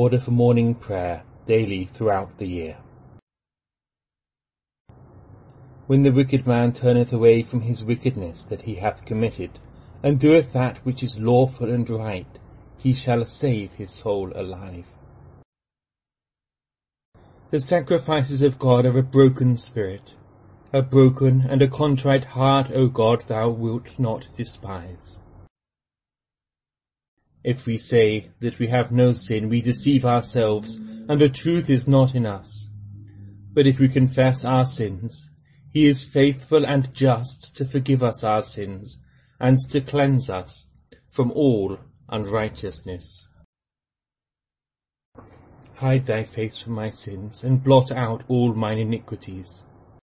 order for morning prayer daily throughout the year. When the wicked man turneth away from his wickedness that he hath committed, and doeth that which is lawful and right, he shall save his soul alive. The sacrifices of God are a broken spirit. A broken and a contrite heart, O God, thou wilt not despise. If we say that we have no sin, we deceive ourselves, and the truth is not in us. But if we confess our sins, he is faithful and just to forgive us our sins, and to cleanse us from all unrighteousness. Hide thy face from my sins, and blot out all mine iniquities.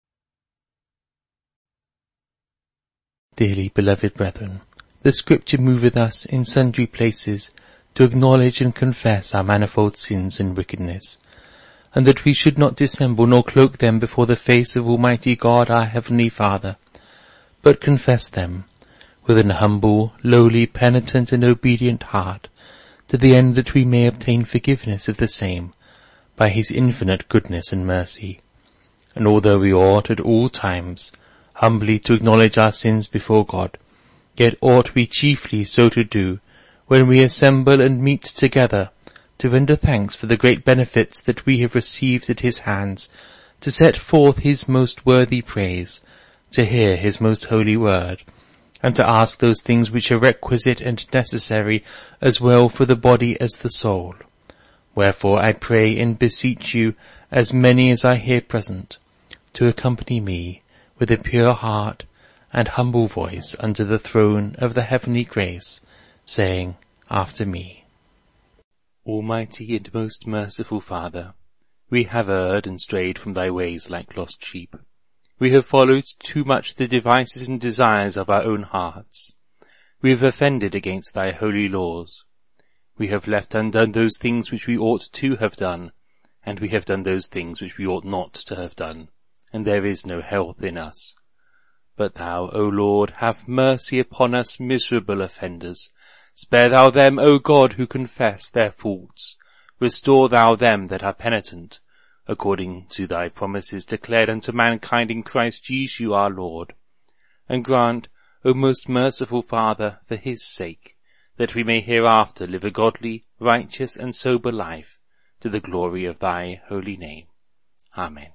Dearly beloved brethren, the Scripture moveth us in sundry places to acknowledge and confess our manifold sins and wickedness, and that we should not dissemble nor cloak them before the face of Almighty God our Heavenly Father, but confess them with an humble, lowly, penitent and obedient heart, to the end that we may obtain forgiveness of the same by his infinite goodness and mercy. And although we ought at all times humbly to acknowledge our sins before God, yet ought we chiefly so to do when we assemble and meet together to render thanks for the great benefits that we have received at his hands, to set forth his most worthy praise, to hear his most holy word, and to ask those things which are requisite and necessary as well for the body as the soul. Wherefore I pray and beseech you, as many as are here present, to accompany me with a pure heart and humble voice under the throne of the heavenly grace, saying after me, Almighty and most merciful Father, we have erred and strayed from thy ways like lost sheep. We have followed too much the devices and desires of our own hearts. We have offended against thy holy laws. We have left undone those things which we ought to have done, and we have done those things which we ought not to have done, and there is no health in us. But thou, O Lord, have mercy upon us miserable offenders. Spare thou them, O God, who confess their faults. Restore thou them that are penitent, according to thy promises declared unto mankind in Christ Jesus our Lord. And grant, O most merciful Father, for his sake, that we may hereafter live a godly, righteous, and sober life, to the glory of thy holy name. Amen.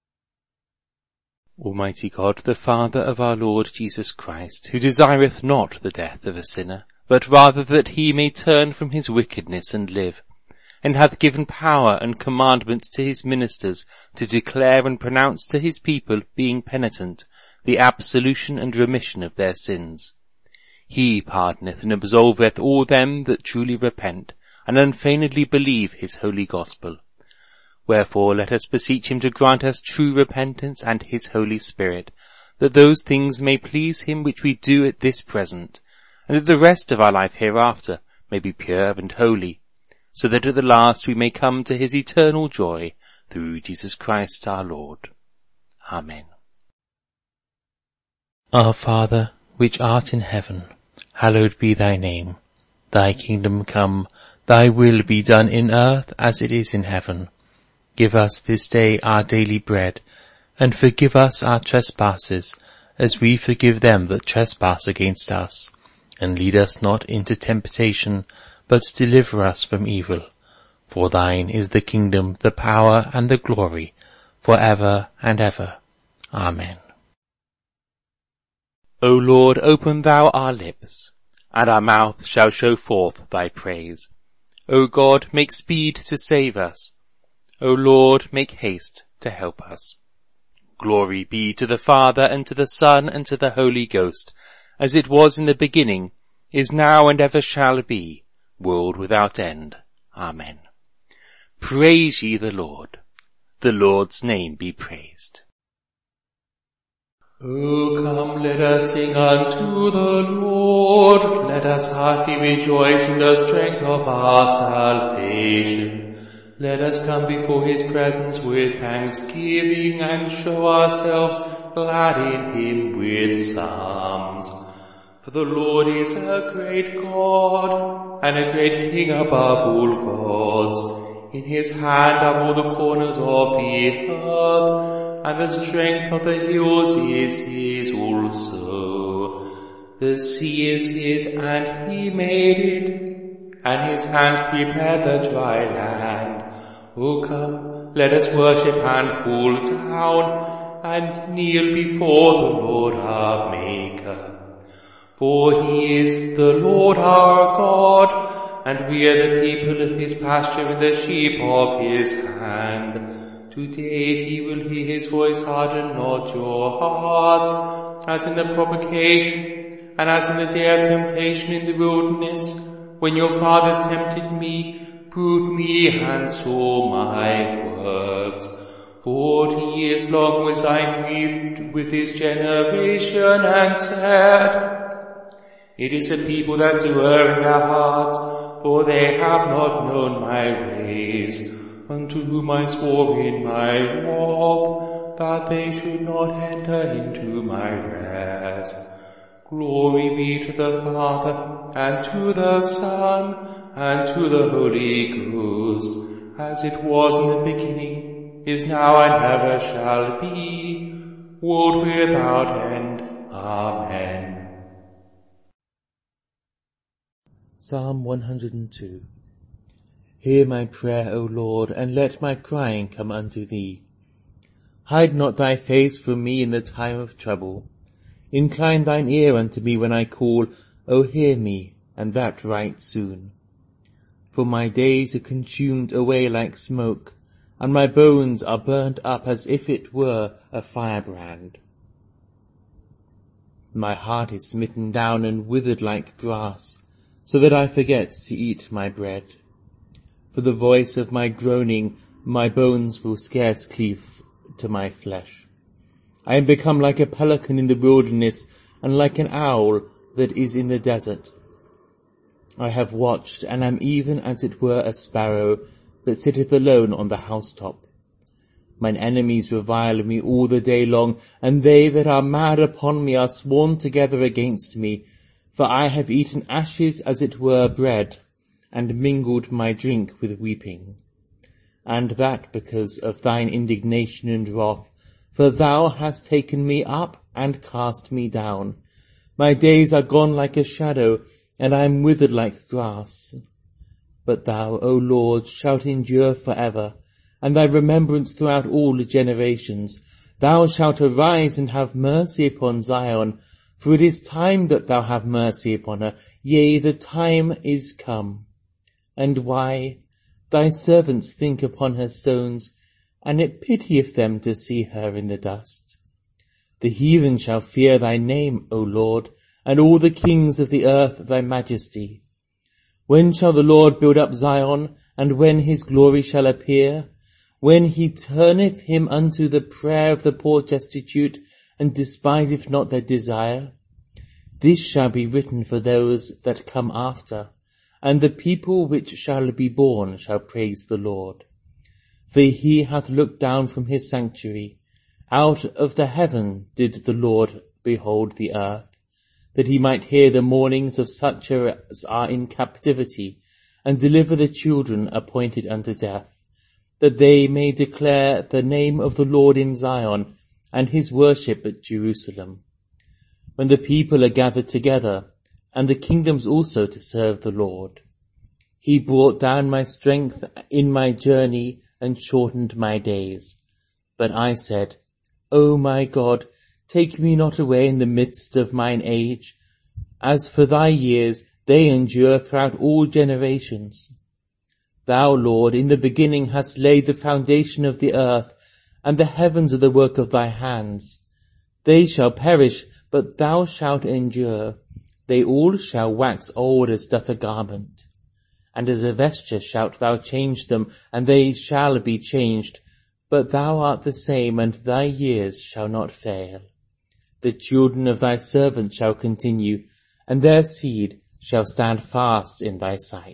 Almighty God, the Father of our Lord Jesus Christ, who desireth not the death of a sinner, but rather that he may turn from his wickedness and live, and hath given power and commandment to his ministers to declare and pronounce to his people, being penitent, the absolution and remission of their sins. He pardoneth and absolveth all them that truly repent, and unfeignedly believe his holy gospel. Wherefore let us beseech him to grant us true repentance and his Holy Spirit, that those things may please him which we do at this present, and that the rest of our life hereafter may be pure and holy, so that at the last we may come to his eternal joy, through Jesus Christ our Lord. Amen. Our Father, which art in heaven, hallowed be thy name. Thy kingdom come, thy will be done in earth as it is in heaven. Give us this day our daily bread, and forgive us our trespasses, as we forgive them that trespass against us. And lead us not into temptation, but deliver us from evil. For thine is the kingdom, the power, and the glory, for ever and ever. Amen. O Lord, open thou our lips, and our mouth shall show forth thy praise. O God, make speed to save us. O Lord, make haste to help us. Glory be to the Father, and to the Son, and to the Holy Ghost, as it was in the beginning, is now, and ever shall be, world without end. Amen. Praise ye the Lord. The Lord's name be praised. O come, let us sing unto the Lord. Let us heartily rejoice in the strength of our salvation. Let us come before his presence with thanksgiving, and show ourselves glad in him with psalms. For the Lord is a great God, and a great King above all gods. in his hand are all the corners of the earth, and the strength of the hills is his also. The sea is his, and he made it, and his hands prepared the dry land. O come, let us worship and fall down, and kneel before the Lord our Maker. For he is the Lord our God, and we are the people of his pasture and the sheep of his hand. Today he will hear his voice, harden not your hearts, as in the provocation, and as in the day of temptation in the wilderness, when your fathers tempted me, proved me, and saw my works. 40 years long was I grieved with his generation, and said, it is a people that do err in their hearts, for they have not known my ways, unto whom I swore in my wrath, that they should not enter into my rest. Glory be to the Father, and to the Son, and to the Holy Ghost, as it was in the beginning, is now, and ever shall be, world without end. Amen. Psalm 102. Hear my prayer, O Lord, and let my crying come unto thee. Hide not thy face from me in the time of trouble. Incline thine ear unto me when I call, O hear me, and that right soon. For my days are consumed away like smoke, and my bones are burnt up as if it were a firebrand. My heart is smitten down and withered like grass, so that I forget to eat my bread. For the voice of my groaning, my bones will scarce cleave to my flesh. I am become like a pelican in the wilderness, and like an owl that is in the desert. I have watched, and am even as it were a sparrow that sitteth alone on the housetop. Mine enemies revile me all the day long, and they that are mad upon me are sworn together against me. For I have eaten ashes as it were bread, and mingled my drink with weeping. And that because of thine indignation and wrath, for thou hast taken me up and cast me down. My days are gone like a shadow, and I am withered like grass. But thou, O Lord, shalt endure for ever, and thy remembrance throughout all generations. Thou shalt arise and have mercy upon Zion, for it is time that thou have mercy upon her, yea, the time is come. And why? Thy servants think upon her stones, and it pitieth them to see her in the dust. The heathen shall fear thy name, O Lord, and all the kings of the earth thy majesty. When shall the Lord build up Zion, and when his glory shall appear? When he turneth him unto the prayer of the poor destitute, and despiseth not their desire. This shall be written for those that come after, and the people which shall be born shall praise the Lord. For he hath looked down from his sanctuary, out of the heaven did the Lord behold the earth, that he might hear the mournings of such as are in captivity, and deliver the children appointed unto death, that they may declare the name of the Lord in Zion, and his worship at Jerusalem. When the people are gathered together, and the kingdoms also to serve the Lord. He brought down my strength in my journey, and shortened my days. But I said, O my God, take me not away in the midst of mine age. As for thy years, they endure throughout all generations. Thou, Lord, in the beginning hast laid the foundation of the earth, and the heavens are the work of thy hands. They shall perish, but thou shalt endure. They all shall wax old as doth a garment. And as a vesture shalt thou change them, and they shall be changed. But thou art the same, and thy years shall not fail. The children of thy servant shall continue, and their seed shall stand fast in thy sight.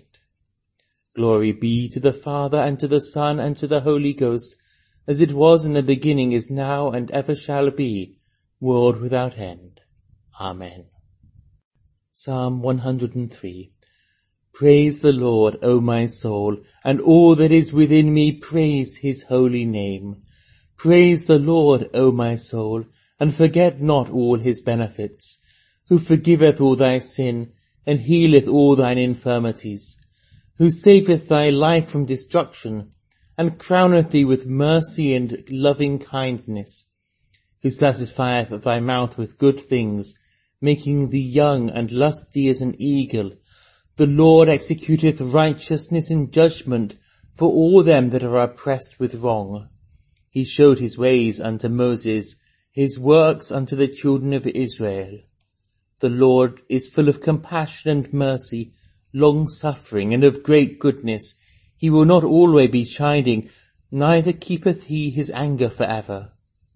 Glory be to the Father, and to the Son, and to the Holy Ghost, as it was in the beginning, is now, and ever shall be, world without end. Amen. Psalm 103. Praise the Lord, O my soul, and all that is within me, praise his holy name. Praise the Lord, O my soul, and forget not all his benefits, who forgiveth all thy sin, and healeth all thine infirmities, who saveth thy life from destruction, and crowneth thee with mercy and loving kindness, who satisfieth thy mouth with good things, making thee young and lusty as an eagle. The Lord executeth righteousness and judgment for all them that are oppressed with wrong. He showed his ways unto Moses, his works unto the children of Israel. The Lord is full of compassion and mercy, long-suffering, and of great goodness. He will not always be chiding, neither keepeth he his anger for ever.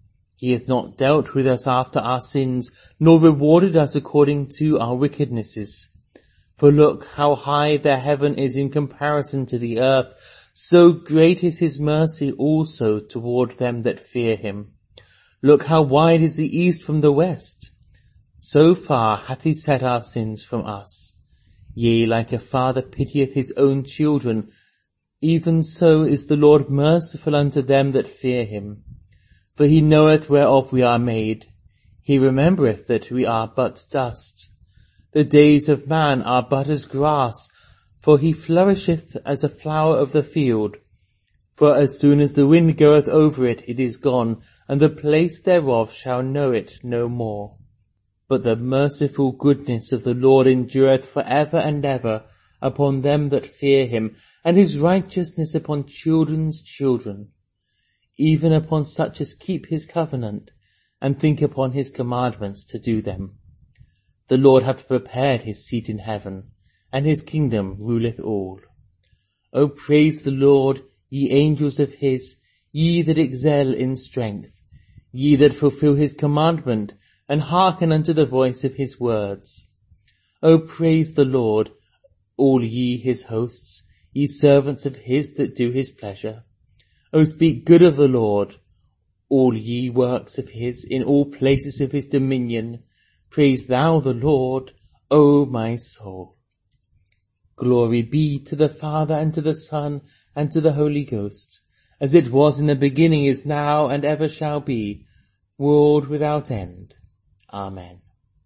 He hath not dealt with us after our sins, nor rewarded us according to our wickednesses. For look how high the heaven is in comparison to the earth, so great is his mercy also toward them that fear him. Look how wide is the east from the west. So far hath he set our sins from us. Yea, like a father pitieth his own children, even so is the Lord merciful unto them that fear him. For he knoweth whereof we are made. He remembereth that we are but dust. The days of man are but as grass, for he flourisheth as a flower of the field. For as soon as the wind goeth over it, it is gone, and the place thereof shall know it no more. But the merciful goodness of the Lord endureth for ever and ever upon them that fear him, and his righteousness upon children's children, even upon such as keep his covenant, and think upon his commandments to do them. The Lord hath prepared his seat in heaven, and his kingdom ruleth all. O praise the Lord, ye angels of his, ye that excel in strength, ye that fulfill his commandment, and hearken unto the voice of his words. O praise the Lord, all ye his hosts, ye servants of his that do his pleasure. O speak good of the Lord, all ye works of his, in all places of his dominion. Praise thou the Lord, O my soul. Glory be to the Father, and to the Son, and to the Holy Ghost, as it was in the beginning, is now, and ever shall be, world without end. Amen.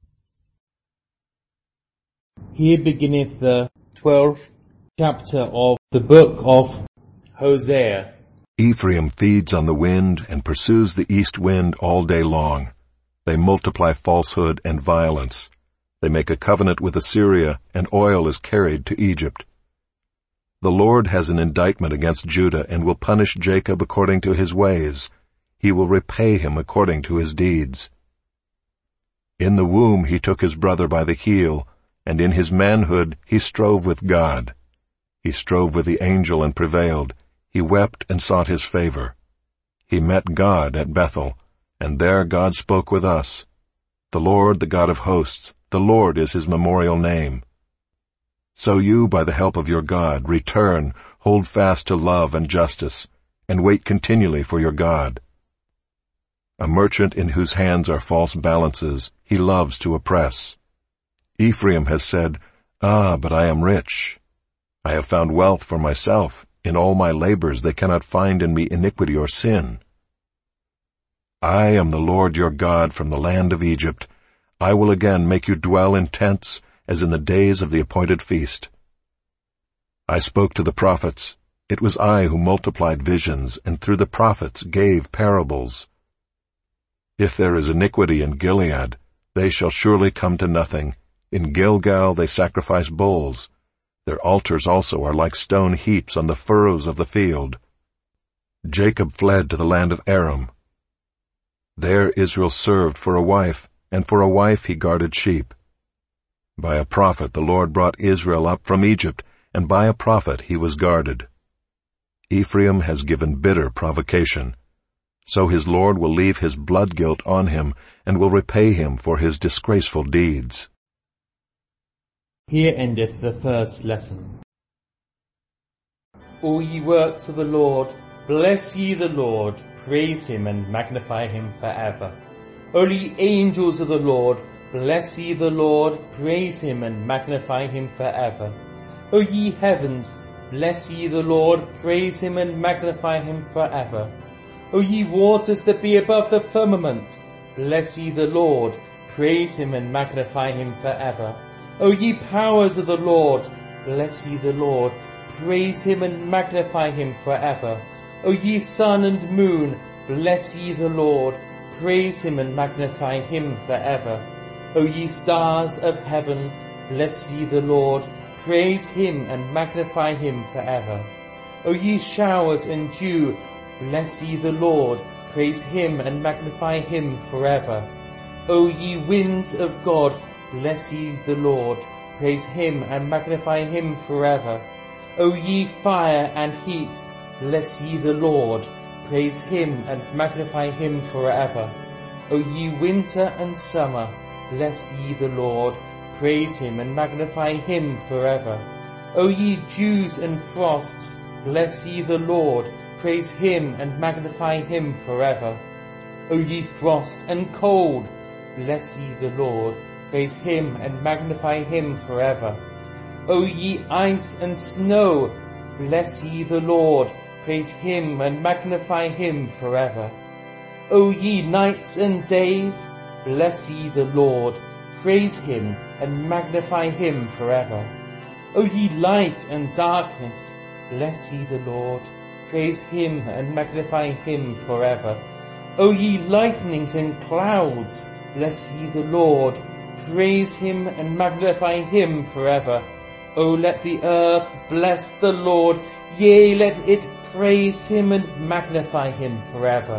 Here beginneth the 12th chapter of the book of Hosea. Ephraim feeds on the wind and pursues the east wind all day long. They multiply falsehood and violence. They make a covenant with Assyria, and oil is carried to Egypt. The Lord has an indictment against Judah, and will punish Jacob according to his ways. He will repay him according to his deeds. In the womb he took his brother by the heel, and in his manhood he strove with God. He strove with the angel and prevailed. He wept and sought his favor. He met God at Bethel, and there God spoke with us. The Lord, the God of hosts, the Lord is his memorial name. So you, by the help of your God, return, hold fast to love and justice, and wait continually for your God. A merchant in whose hands are false balances, he loves to oppress. Ephraim has said, "Ah, but I am rich. I have found wealth for myself. In all my labors they cannot find in me iniquity or sin. I am the Lord your God from the land of Egypt. I will again make you dwell in tents, as in the days of the appointed feast. I spoke to the prophets. It was I who multiplied visions, and through the prophets gave parables. If there is iniquity in Gilead, they shall surely come to nothing. In Gilgal they sacrifice bulls. Their altars also are like stone heaps on the furrows of the field. Jacob fled to the land of Aram. There Israel served for a wife, and for a wife he guarded sheep. By a prophet the Lord brought Israel up from Egypt, and by a prophet he was guarded. Ephraim has given bitter provocation. So his Lord will leave his blood guilt on him, and will repay him for his disgraceful deeds. Here endeth the first lesson. All ye works of the Lord, bless ye the Lord, praise him and magnify him forever. O ye angels of the Lord, bless ye the Lord, praise him and magnify him forever. O ye heavens, bless ye the Lord, praise him and magnify him forever. O ye waters that be above the firmament, bless ye the Lord, praise him and magnify him forever. O ye powers of the Lord, bless ye the Lord, praise him and magnify him forever. O ye sun and moon, bless ye the Lord, praise him and magnify him forever. O ye stars of heaven, bless ye the Lord, praise him and magnify him forever. O ye showers and dew, bless ye the Lord, praise him and magnify him forever. O ye winds of God, bless ye the Lord, praise him and magnify him forever. O ye fire and heat, bless ye the Lord, praise him and magnify him forever. O ye winter and summer, bless ye the Lord, praise him and magnify him forever. O ye dews and frosts, bless ye the Lord, praise him and magnify him forever. O ye frost and cold, bless ye the Lord, praise him and magnify him forever. O ye ice and snow, bless ye the Lord, praise him and magnify him forever. O ye nights and days, bless ye the Lord, praise him and magnify him forever. O ye light and darkness, bless ye the Lord, praise him and magnify him forever. O ye lightnings and clouds, bless ye the Lord, praise him and magnify him forever. O let the earth bless the Lord, yea, let it praise him and magnify him forever.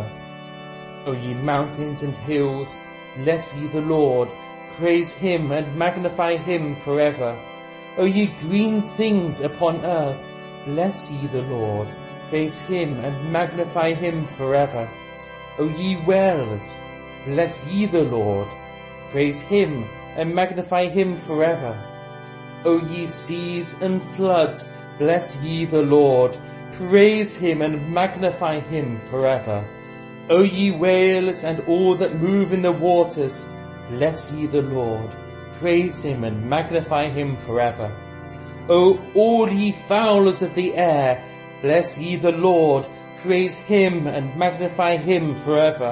O ye mountains and hills, bless ye the Lord, praise him and magnify him forever. O ye green things upon earth, bless ye the Lord, praise him and magnify him forever. O ye wells, bless ye the Lord, praise him and magnify him forever. O ye seas and floods, bless ye the Lord, praise him and magnify him forever. O ye whales and all that move in the waters, bless ye the Lord, praise him and magnify him forever. O all ye fowlers of the air, bless ye the Lord, praise him and magnify him forever.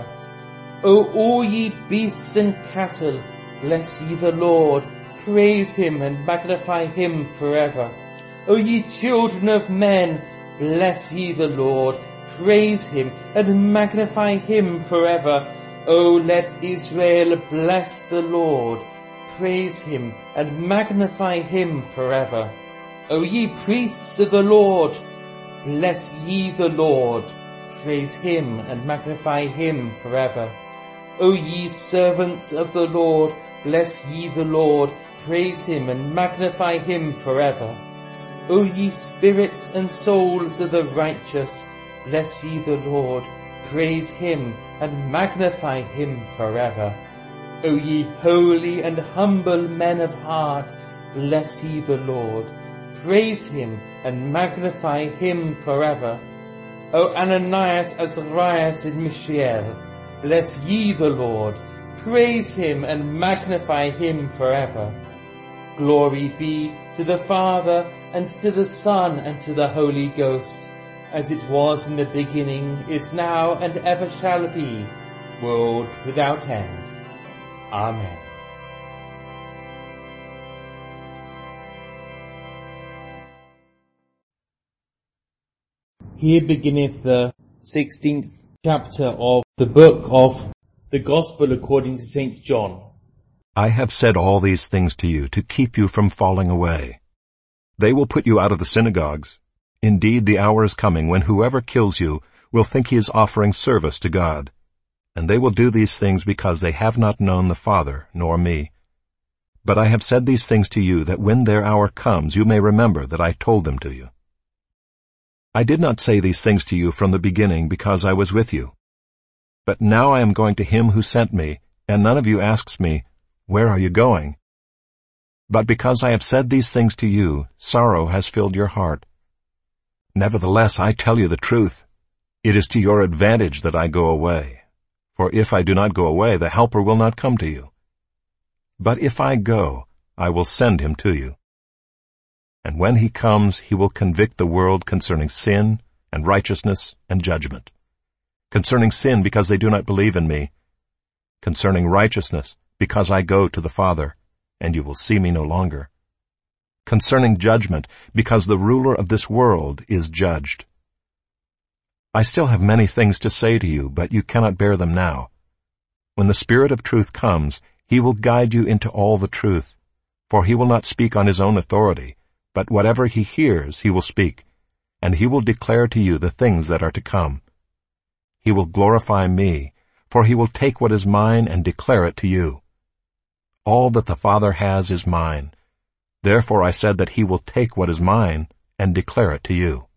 O all ye beasts and cattle, bless ye the Lord, praise him and magnify him forever. O ye children of men, bless ye the Lord, praise him and magnify him forever. O let Israel bless the Lord, praise him and magnify him forever. O ye priests of the Lord, bless ye the Lord, praise him and magnify him forever. O ye servants of the Lord, bless ye the Lord, praise him and magnify him forever. O ye spirits and souls of the righteous, bless ye the Lord, praise him and magnify him forever. O ye holy and humble men of heart, bless ye the Lord, praise him and magnify him forever. O Ananias, Azarias, and Mishael, bless ye the Lord, praise him and magnify him forever. Glory be to the Father, and to the Son, and to the Holy Ghost, as it was in the beginning, is now, and ever shall be, world without end. Amen. Here beginneth the 16th chapter of the book of the Gospel according to St. John. I have said all these things to you to keep you from falling away. They will put you out of the synagogues. Indeed, the hour is coming when whoever kills you will think he is offering service to God. And they will do these things because they have not known the Father nor me. But I have said these things to you that when their hour comes you may remember that I told them to you. I did not say these things to you from the beginning because I was with you. But now I am going to him who sent me, and none of you asks me, "Where are you going?" But because I have said these things to you, sorrow has filled your heart. Nevertheless, I tell you the truth. It is to your advantage that I go away. For if I do not go away, the Helper will not come to you. But if I go, I will send him to you. And when he comes, he will convict the world concerning sin and righteousness and judgment. Concerning sin, because they do not believe in me. Concerning righteousness, because I go to the Father, and you will see me no longer. Concerning judgment, because the ruler of this world is judged. I still have many things to say to you, but you cannot bear them now. When the Spirit of truth comes, he will guide you into all the truth, for he will not speak on his own authority, but whatever he hears he will speak, and he will declare to you the things that are to come. He will glorify me, for he will take what is mine and declare it to you. All that the Father has is mine. Therefore I said that he will take what is mine and declare it to you.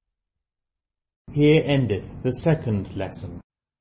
Here endeth the second lesson.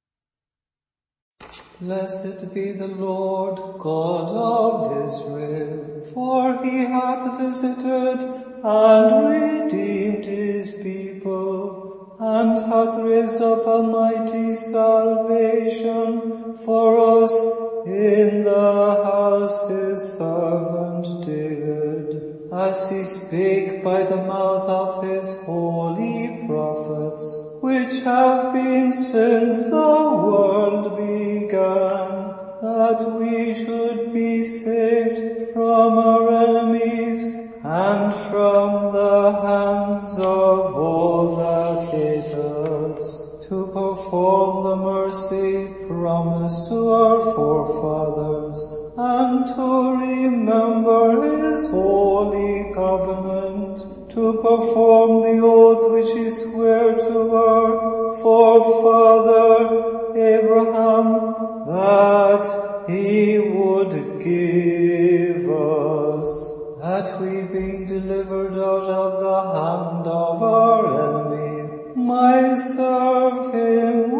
Blessed be the Lord God of Israel, for he hath visited and redeemed his people, and hath raised up a mighty salvation for us in the house his servant David, as he spake by the mouth of his holy prophets, which have been since the world began, that we should be saved from our enemies and from the hands of all that hate us, to perform the mercy promised to our forefathers, and to remember his holy covenant, to perform the oath which he sware to our forefather Abraham, that he would give us, that we, being delivered out of the hand of our enemies, might serve him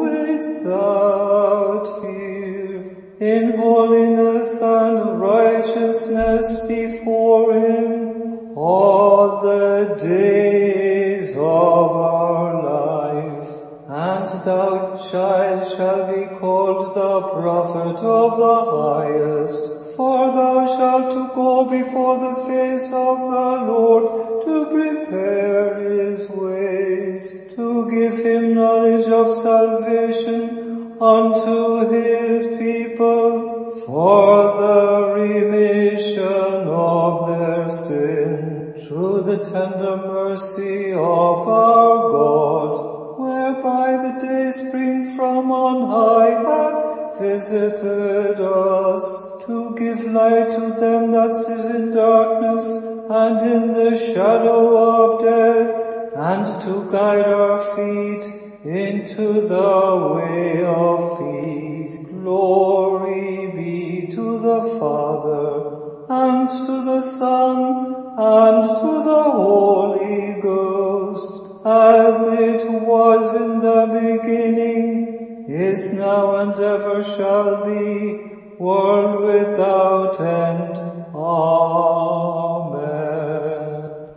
without fear, in holiness and righteousness before him all the days of our life. And thou, child, shalt be called the prophet of the highest, for thou shalt to go before the face of the Lord, to prepare his ways, to give him knowledge of salvation unto his people, for the remission of their sin, through the tender mercy of our God, whereby the day spring from on high hath visited us, to give light to them that sit in darkness and in the shadow of death, and to guide our feet into the way of peace. Glory be to the Father, and to the Son, and to the Holy Ghost, as it was in the beginning, is now, and ever shall be, world without end. Amen.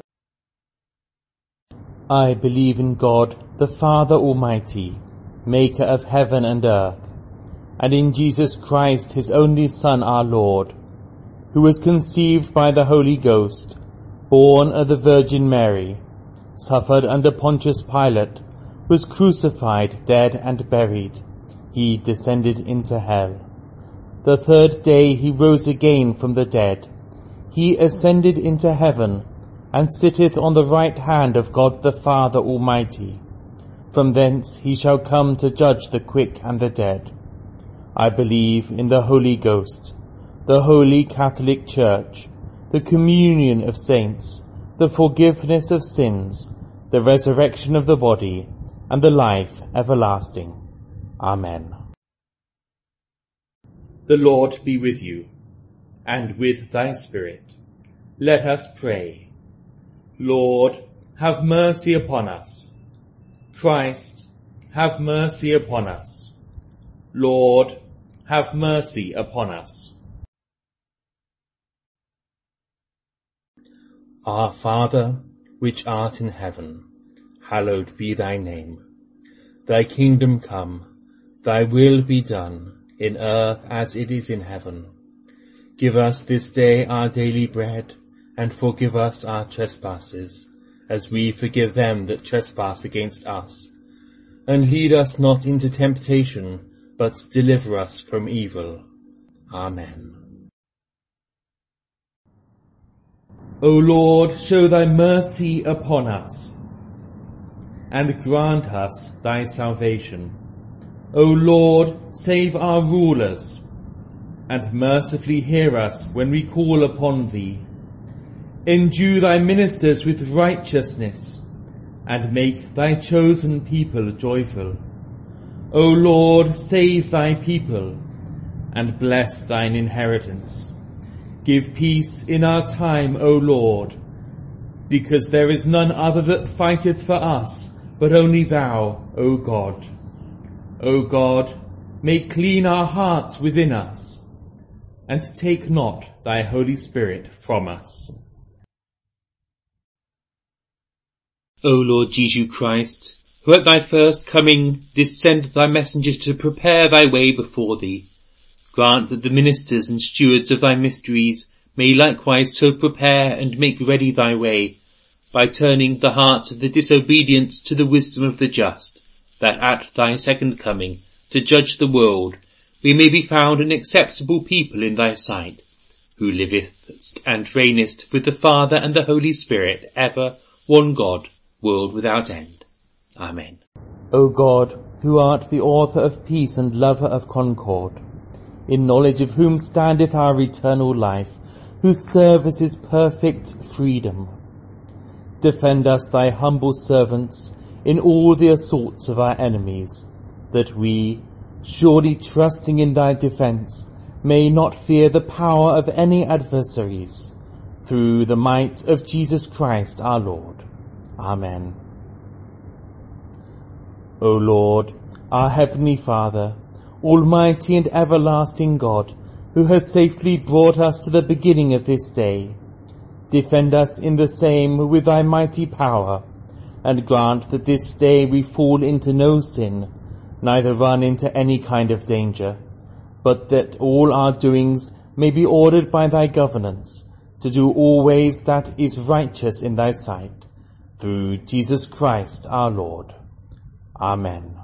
I believe in God, the Father Almighty, maker of heaven and earth, and in Jesus Christ, his only Son, our Lord, who was conceived by the Holy Ghost, born of the Virgin Mary, suffered under Pontius Pilate, was crucified, dead, and buried. He descended into hell. The third day he rose again from the dead. He ascended into heaven, and sitteth on the right hand of God the Father Almighty. From thence he shall come to judge the quick and the dead. I believe in the Holy Ghost, the Holy Catholic Church, the communion of saints, the forgiveness of sins, the resurrection of the body, and the life everlasting. Amen. The Lord be with you, and with thy spirit. Let us pray. Lord, have mercy upon us. Christ, have mercy upon us. Lord, have mercy upon us. Our Father, which art in heaven, hallowed be thy name. Thy kingdom come, thy will be done, in earth as it is in heaven. Give us this day our daily bread, and forgive us our trespasses, as we forgive them that trespass against us. And lead us not into temptation, but deliver us from evil. Amen. O Lord, show thy mercy upon us, and grant us thy salvation. O Lord, save our rulers, and mercifully hear us when we call upon thee. Endue thy ministers with righteousness, and make thy chosen people joyful. O Lord, save thy people, and bless thine inheritance. Give peace in our time, O Lord, because there is none other that fighteth for us, but only thou, O God. O God, make clean our hearts within us, and take not thy Holy Spirit from us. O Lord Jesus Christ, who at thy first coming didst send thy messengers to prepare thy way before thee, grant that the ministers and stewards of thy mysteries may likewise so prepare and make ready thy way, by turning the hearts of the disobedient to the wisdom of the just, that at thy second coming, to judge the world, we may be found an acceptable people in thy sight, who livest and reignest with the Father and the Holy Spirit, ever one God, world without end. Amen. O God, who art the author of peace and lover of concord, in knowledge of whom standeth our eternal life, whose service is perfect freedom, defend us, thy humble servants, in all the assaults of our enemies, that we, surely trusting in thy defence, may not fear the power of any adversaries, through the might of Jesus Christ our Lord. Amen. O Lord, our heavenly Father, almighty and everlasting God, who has safely brought us to the beginning of this day, defend us in the same with thy mighty power, and grant that this day we fall into no sin, neither run into any kind of danger, but that all our doings may be ordered by thy governance, to do always that is righteous in thy sight, through Jesus Christ our Lord. Amen.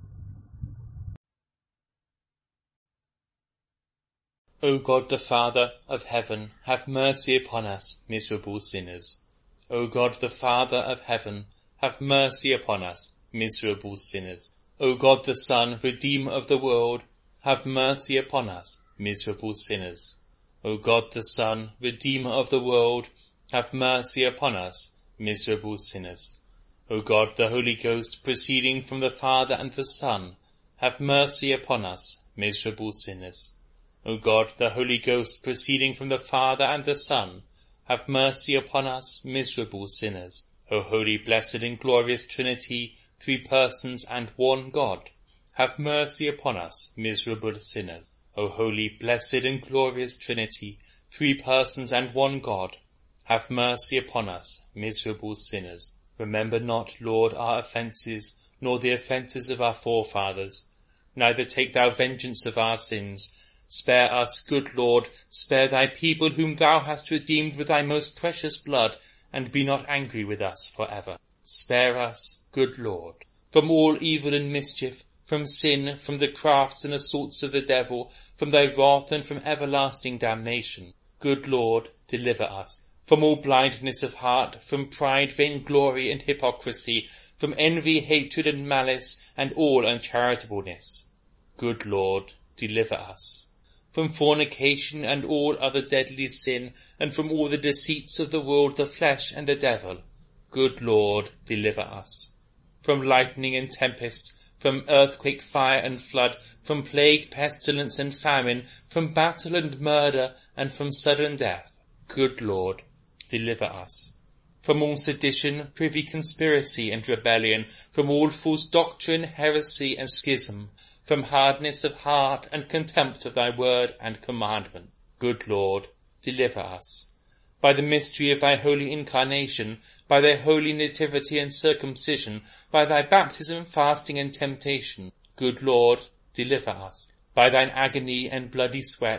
O God the Father of heaven, have mercy upon us, miserable sinners. O God the Father of heaven, have mercy upon us, miserable sinners. O God the Son, Redeemer of the world, have mercy upon us, miserable sinners. O God the Son, Redeemer of the world, have mercy upon us, miserable sinners. O God the Holy Ghost, proceeding from the Father and the Son, have mercy upon us, miserable sinners. O God the Holy Ghost, proceeding from the Father and the Son, have mercy upon us, miserable sinners. O holy, blessed and glorious Trinity, three persons and one God, have mercy upon us, miserable sinners. O holy, blessed and glorious Trinity, three persons and one God, have mercy upon us, miserable sinners. Remember not, Lord, our offences, nor the offences of our forefathers. Neither take thou vengeance of our sins. Spare us, good Lord, spare thy people whom thou hast redeemed with thy most precious blood, and be not angry with us for ever. Spare us, good Lord, from all evil and mischief, from sin, from the crafts and assaults of the devil, from thy wrath and from everlasting damnation. Good Lord, deliver us. From all blindness of heart, from pride, vainglory, and hypocrisy, from envy, hatred, and malice, and all uncharitableness. Good Lord, deliver us. From fornication and all other deadly sin, and from all the deceits of the world, the flesh, and the devil. Good Lord, deliver us. From lightning and tempest, from earthquake, fire, and flood, from plague, pestilence, and famine, from battle and murder, and from sudden death. Good Lord, deliver us. From all sedition, privy conspiracy, and rebellion, from all false doctrine, heresy, and schism, from hardness of heart and contempt of thy word and commandment. Good Lord, deliver us. By the mystery of thy holy incarnation, by thy holy nativity and circumcision, by thy baptism, fasting, and temptation, good Lord, deliver us. By thine agony and bloody sweat,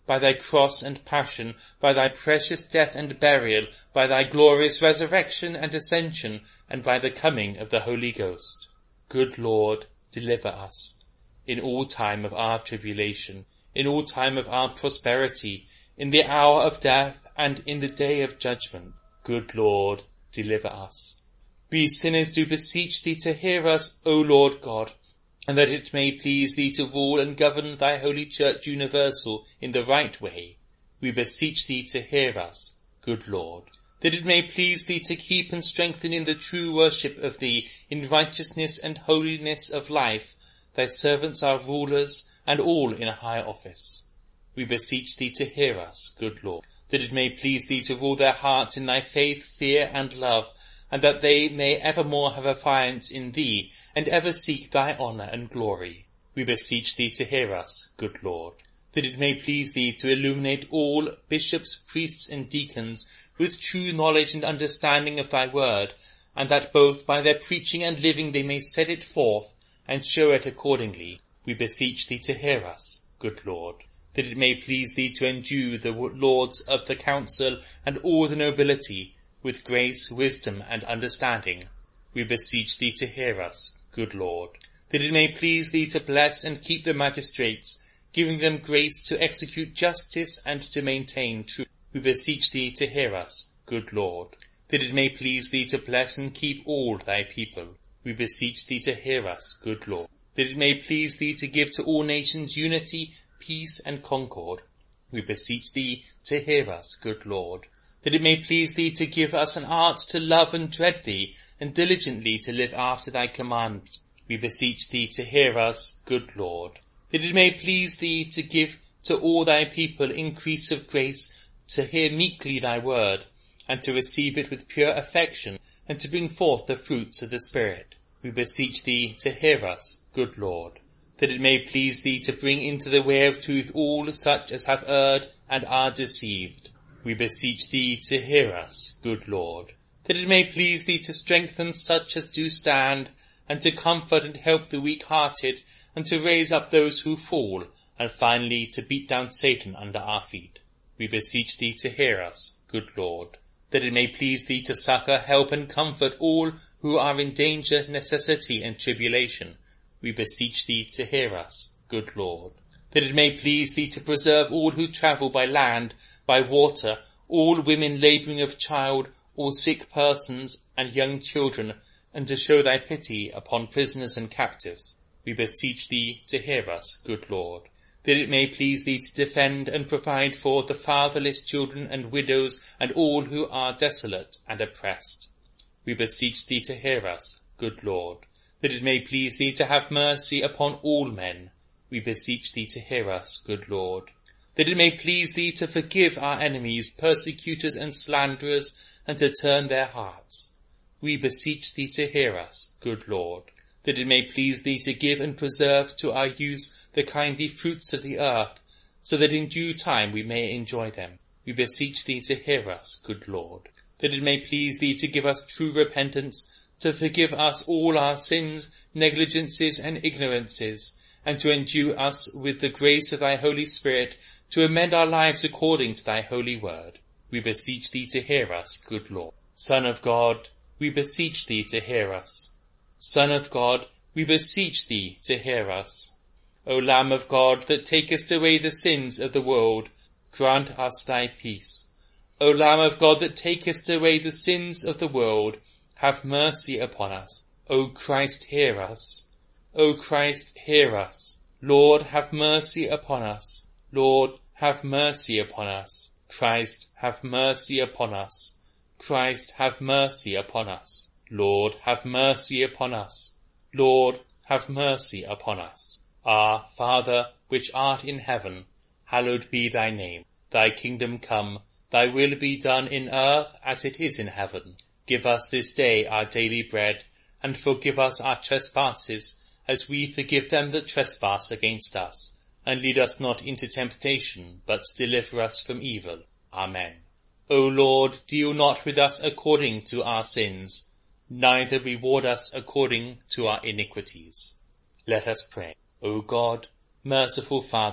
by thy cross and passion, by thy precious death and burial, by thy glorious resurrection and ascension, and by the coming of the Holy Ghost. Good Lord, deliver us. In all time of our tribulation, in all time of our prosperity, in the hour of death and in the day of judgment, good Lord, deliver us. We sinners do beseech thee to hear us, O Lord God, and that it may please thee to rule and govern thy holy church universal in the right way. We beseech thee to hear us, good Lord, that it may please thee to keep and strengthen in the true worship of thee, in righteousness and holiness of life, thy servants our rulers, and all in a high office. We beseech thee to hear us, good Lord, that it may please thee to rule their hearts in thy faith, fear, and love, and that they may evermore have affiance in thee, and ever seek thy honour and glory. We beseech thee to hear us, good Lord, that it may please thee to illuminate all bishops, priests, and deacons with true knowledge and understanding of thy word, and that both by their preaching and living they may set it forth, and show it accordingly. We beseech thee to hear us, good Lord, that it may please thee to endue the lords of the council and all the nobility with grace, wisdom, and understanding. We beseech thee to hear us, good Lord, that it may please thee to bless and keep the magistrates, giving them grace to execute justice and to maintain truth. We beseech thee to hear us, good Lord, that it may please thee to bless and keep all thy people. We beseech thee to hear us, good Lord, that it may please thee to give to all nations unity, peace, and concord. We beseech thee to hear us, good Lord, that it may please thee to give us an art to love and dread thee, and diligently to live after thy commandments. We beseech thee to hear us, good Lord, that it may please thee to give to all thy people increase of grace, to hear meekly thy word, and to receive it with pure affection, and to bring forth the fruits of the Spirit. We beseech thee to hear us, good Lord, that it may please thee to bring into the way of truth all such as have erred and are deceived. We beseech thee to hear us, good Lord, that it may please thee to strengthen such as do stand, and to comfort and help the weak-hearted, and to raise up those who fall, and finally to beat down Satan under our feet. We beseech thee to hear us, good Lord, that it may please thee to succour, help, and comfort all who are in danger, necessity, and tribulation. We beseech thee to hear us, good Lord, that it may please thee to preserve all who travel by land, by water, all women labouring of child, all sick persons, and young children, and to show thy pity upon prisoners and captives. We beseech thee to hear us, good Lord, that it may please thee to defend and provide for the fatherless children and widows and all who are desolate and oppressed. We beseech thee to hear us, good Lord, that it may please thee to have mercy upon all men. We beseech thee to hear us, good Lord, that it may please thee to forgive our enemies, persecutors, and slanderers, and to turn their hearts. We beseech thee to hear us, good Lord, that it may please thee to give and preserve to our use the kindly fruits of the earth, so that in due time we may enjoy them. We beseech thee to hear us, good Lord, that it may please thee to give us true repentance, to forgive us all our sins, negligences, and ignorances, and to endue us with the grace of thy Holy Spirit, to amend our lives according to thy holy word. We beseech thee to hear us, good Lord. Son of God, we beseech thee to hear us. Son of God, we beseech thee to hear us. O Lamb of God, that takest away the sins of the world, grant us thy peace. O Lamb of God, that takest away the sins of the world, have mercy upon us. O Christ, hear us. O Christ, hear us. Lord, have mercy upon us. Lord, have mercy upon us. Christ, have mercy upon us. Christ, have mercy upon us. Lord, have mercy upon us. Lord, have mercy upon us. Our Father, which art in heaven, hallowed be thy name. Thy kingdom come, thy will be done in earth as it is in heaven. Give us this day our daily bread, and forgive us our trespasses, as we forgive them that trespass against us. And lead us not into temptation, but deliver us from evil. Amen. O Lord, deal not with us according to our sins, neither reward us according to our iniquities. Let us pray. O God, merciful Father,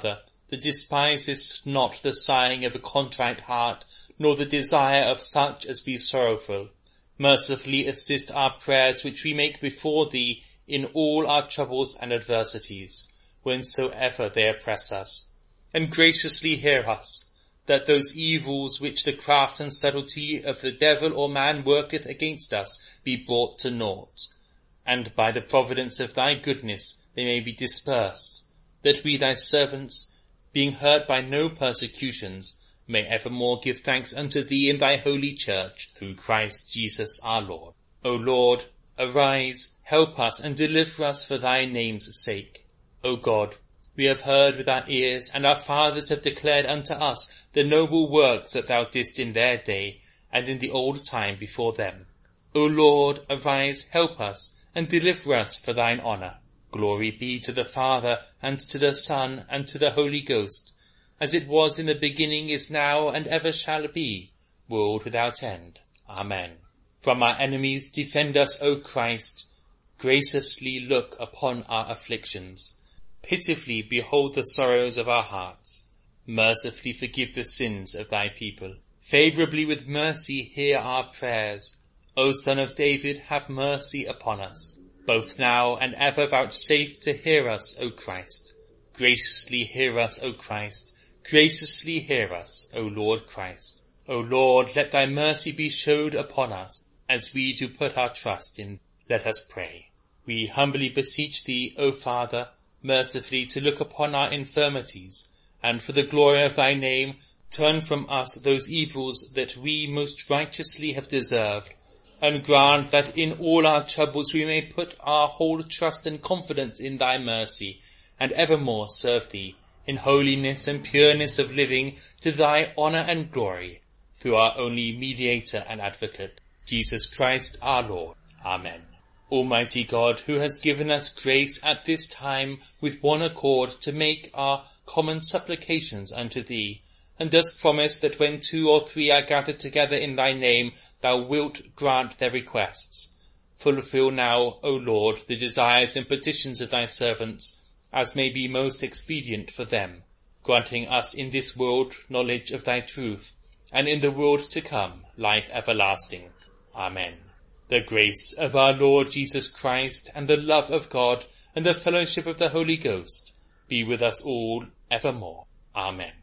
that despisest not the sighing of a contrite heart, nor the desire of such as be sorrowful. Mercifully assist our prayers which we make before thee in all our troubles and adversities, whensoever they oppress us. And graciously hear us, that those evils which the craft and subtlety of the devil or man worketh against us be brought to naught, and by the providence of thy goodness they may be dispersed, that we thy servants, being hurt by no persecutions, may evermore give thanks unto thee in thy holy church, through Christ Jesus our Lord. O Lord, arise, help us, and deliver us for thy name's sake. O God, we have heard with our ears, and our fathers have declared unto us the noble works that thou didst in their day, and in the old time before them. O Lord, arise, help us, and deliver us for thine honour. Glory be to the Father, and to the Son, and to the Holy Ghost, as it was in the beginning, is now, and ever shall be, world without end. Amen. From our enemies defend us, O Christ. Graciously look upon our afflictions. Pitifully behold the sorrows of our hearts. Mercifully forgive the sins of thy people. Favourably with mercy hear our prayers. O Son of David, have mercy upon us. Both now and ever vouchsafe to hear us, O Christ. Graciously hear us, O Christ. Graciously hear us, O Lord Christ. O Lord, let thy mercy be showed upon us, as we do put our trust in. Let us pray. We humbly beseech thee, O Father, mercifully to look upon our infirmities, and for the glory of thy name, turn from us those evils that we most righteously have deserved, and grant that in all our troubles we may put our whole trust and confidence in thy mercy, and evermore serve thee in holiness and pureness of living, to thy honour and glory, through our only mediator and advocate, Jesus Christ our Lord. Amen. Almighty God, who has given us grace at this time with one accord to make our common supplications unto thee, and dost promise that when 2 or 3 are gathered together in thy name, thou wilt grant their requests. Fulfill now, O Lord, the desires and petitions of thy servants, as may be most expedient for them, granting us in this world knowledge of thy truth, and in the world to come life everlasting. Amen. The grace of our Lord Jesus Christ, and the love of God, and the fellowship of the Holy Ghost, be with us all evermore. Amen.